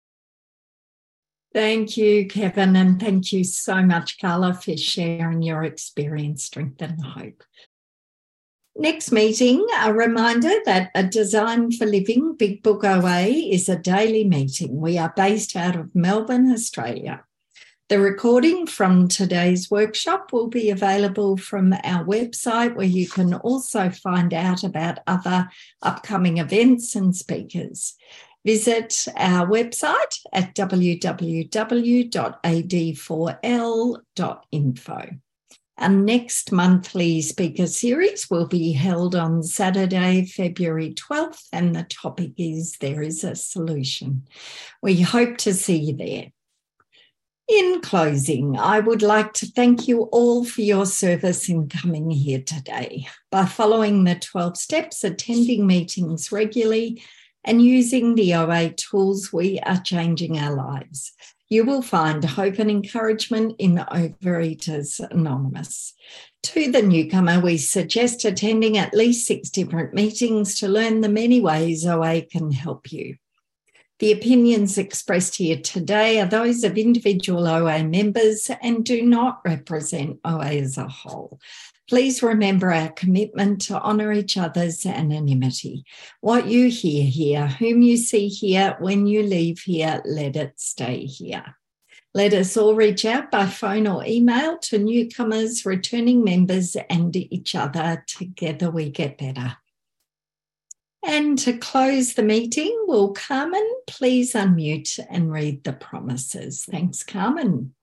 Thank you, Kevin, and thank you so much, Carla, for sharing your experience, strength and hope. Next meeting, a reminder that a Design for Living Big Book O A is a daily meeting. We are based out of Melbourne, Australia. The recording from today's workshop will be available from our website, where you can also find out about other upcoming events and speakers. Visit our website at w w w dot a d four l dot info. Our next monthly speaker series will be held on Saturday, February twelfth, and the topic is There is a Solution. We hope to see you there. In closing, I would like to thank you all for your service in coming here today. By following the twelve steps, attending meetings regularly, and using the O A tools, we are changing our lives. You will find hope and encouragement in Overeaters Anonymous. To the newcomer, we suggest attending at least six different meetings to learn the many ways O A can help you. The opinions expressed here today are those of individual O A members and do not represent O A as a whole. Please remember our commitment to honour each other's anonymity. What you hear here, whom you see here, when you leave here, let it stay here. Let us all reach out by phone or email to newcomers, returning members, and each other. Together we get better. And to close the meeting, will Carmen please unmute and read the promises? Thanks, Carmen.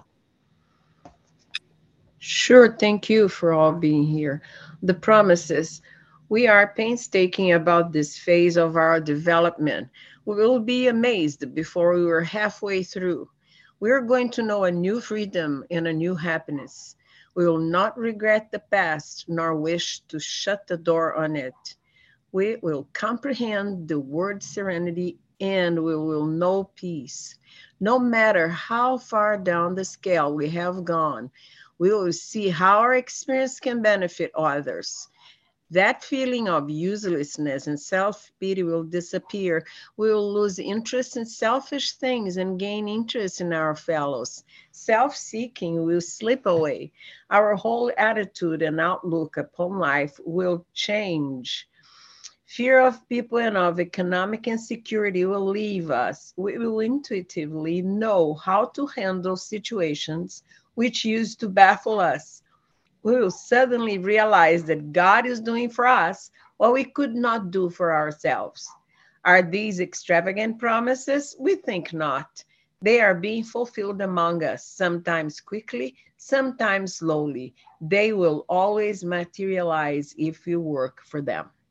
Sure, thank you for all being here. The promises. We are painstaking about this phase of our development. We will be amazed before we are halfway through. We are going to know a new freedom and a new happiness. We will not regret the past nor wish to shut the door on it. We will comprehend the word serenity and we will know peace. No matter how far down the scale we have gone, we will see how our experience can benefit others. That feeling of uselessness and self-pity will disappear. We will lose interest in selfish things and gain interest in our fellows. Self-seeking will slip away. Our whole attitude and outlook upon life will change. Fear of people and of economic insecurity will leave us. We will intuitively know how to handle situations which used to baffle us. We will suddenly realize that God is doing for us what we could not do for ourselves. Are these extravagant promises? We think not. They are being fulfilled among us, sometimes quickly, sometimes slowly. They will always materialize if we work for them.